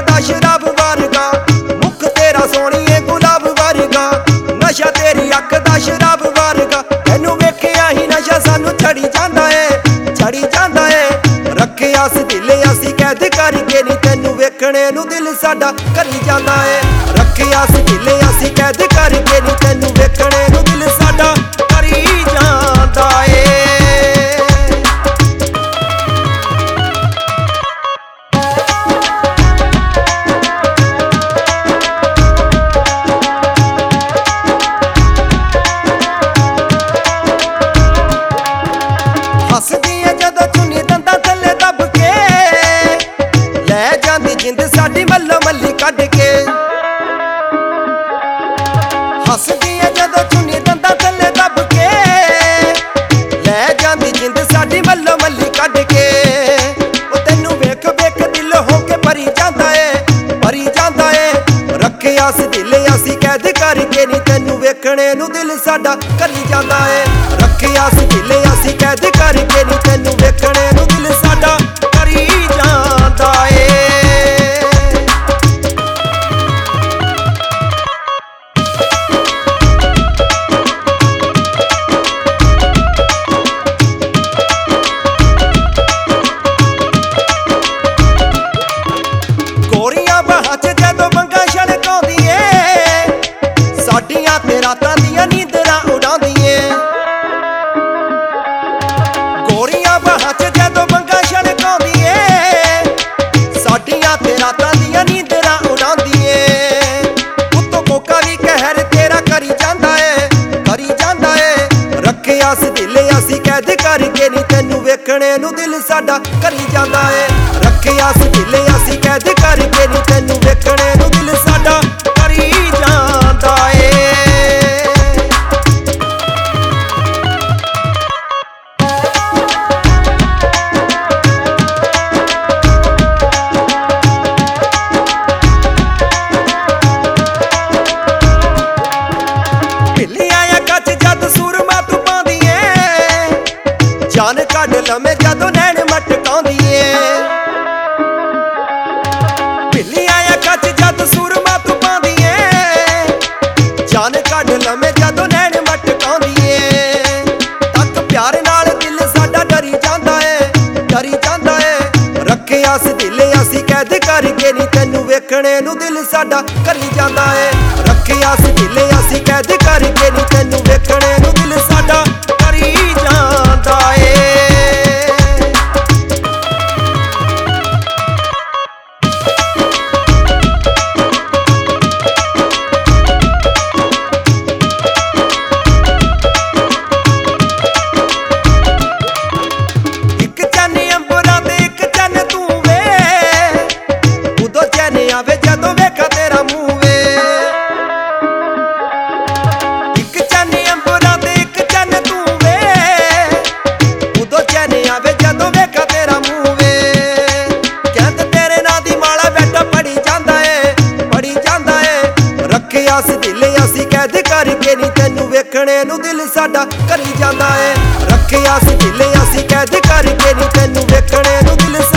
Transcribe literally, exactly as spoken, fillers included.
दा शराब वर्गा, मुख तेरा सोहणीए गुलाब वर्गा, नशा तेरी अख दा शराब वर्गा। तैनू वेखिया ही नशा सानू चढ़ी जांदा है, चढ़ी जांदा है। रखिया अस दिल असी कैद करके नी, तैनू वेखणे नू दिल साडा करी जांदा है। रखिया अस दिल असी कैद करके नी, तैनू वेखणे नू दिल साडा करी जांदा है। हसदी जदों चुन्नी दंदा थल्ले दब के, लै जांदी जिंद साडी मल्लो मल्ली कढ के। हसदी जदों चुन्नी दंदा थल्ले दब के, लै जांदी जिंद साडी मल्लो मल्ली कढ के। ओ तैनू वेख वेख दिल हो के भरी जांदा है, भरी जांदा है। रखिया अस दिल असी कैद करके नी, तैनू वेखणे नू दिल साडा करी जांदा है। रखिया अस दिल असी कैद करके नी, तैनू वेखणे नू दिल साडा करी जांदा है। गोरियां बाहां च जदों बंगा छड़काउंदी ए, साडियां ते रातां दियां नींदरां उड़ाउंदी ए। गोरियां बाहां च जदों बंगा छड़काउंदी ए, साडियां ते रातां दियां नींदरां उड़ाउंदी ए। उत्तों कोका भी कहर तेरा करी जांदा है, करी जांदा है। रखिया अस दिल असी कैद करके नी, तैनू वेखणे नू दिल साडा करी जांदा है। रखिया अस दिल असी कैद करके नी, तैनू वेखणे नू दिल साडा करी जांदा है। जान कढ लमे जदों नैन मटकाउंदी ए, बिल्लियां अखां च जद सुरमा तू पाउंदी ए। जान कढ लमे जदों नैन मटकाउंदी ए। तक प्यार नाल दिल साडा डरी जांदा है, डरी जांदा है। रखिया अस दिल असी कैद करके नी, तैनू वेखणे नू दिल साडा करी जांदा है। रखिया अस दिल असी कैद करके नी, तैनू वेखणे नू दिल साडा करी जांदा है। जदों वेखा तेरा मुंह वे, इक चन्न अंबरां ते इक चन्न तू वे। उदों चैन आवे जदों वेखा तेरा मुंह वे। कहंद तेरे नां दी माला बैठा पड़ी जांदा है, पड़ी जांदा है। रखिया अस दिल असी कैद करके नी, तैनू वेखणे नू दिल साडा करी जांदा है। रखिया अस दिल असी कैद करके नी, तैनू वेखणे नू दिल